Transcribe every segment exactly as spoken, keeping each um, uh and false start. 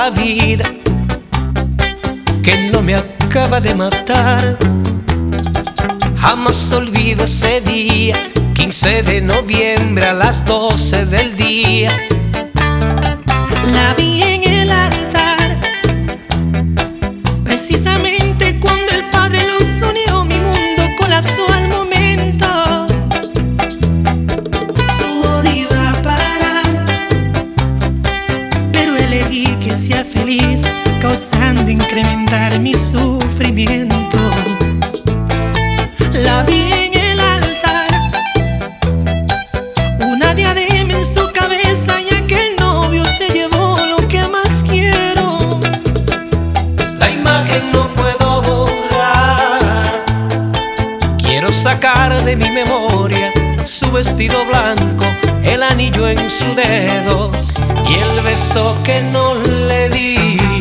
la vida que no me acaba de matar. Jamás olvido ese día, quince de noviembre a las doce del día. La vi en el altar, precisamente cuando el Padre los unió. Mi mundo colapsó al momento. Su odio iba a parar, pero elegí que sea feliz, causando incrementar mi sufrimiento. La vi en el altar, una diadema en su cabeza, y aquel novio se llevó lo que más quiero. La imagen no puedo borrar, quiero sacar de mi memoria su vestido blanco, el anillo en su dedo y el beso que no le di.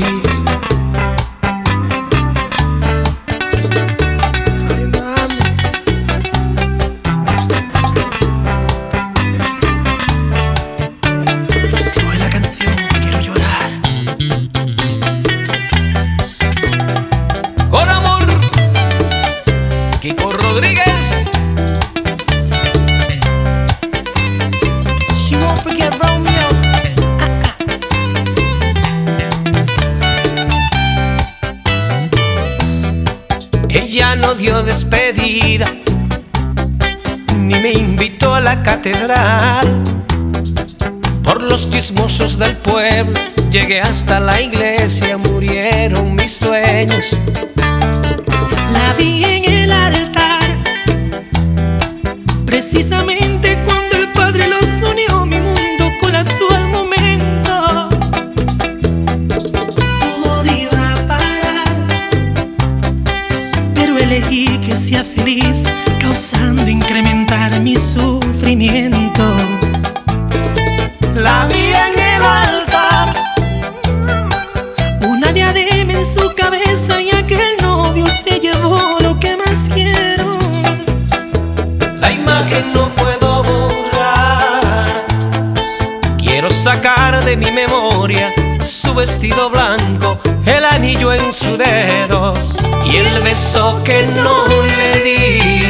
Con amor, Kiko Rodríguez. She won't forget Romeo. Ella no dio despedida, ni me invitó a la catedral. Por los chismosos del pueblo llegué hasta la iglesia, murieron mis sueños. La vi en el altar, precisamente cuando el Padre los unió. Mi mundo colapsó al momento. Su odio iba a parar, pero elegí que sea feliz, causando incrementar mi sufrimiento. La vi en el altar, una diadema en su cabeza, y aquel novio se llevó lo que más quiero. la imagen no puedo borrar, quiero sacar de mi memoria su vestido blanco, el anillo en su dedo y el beso que no le di.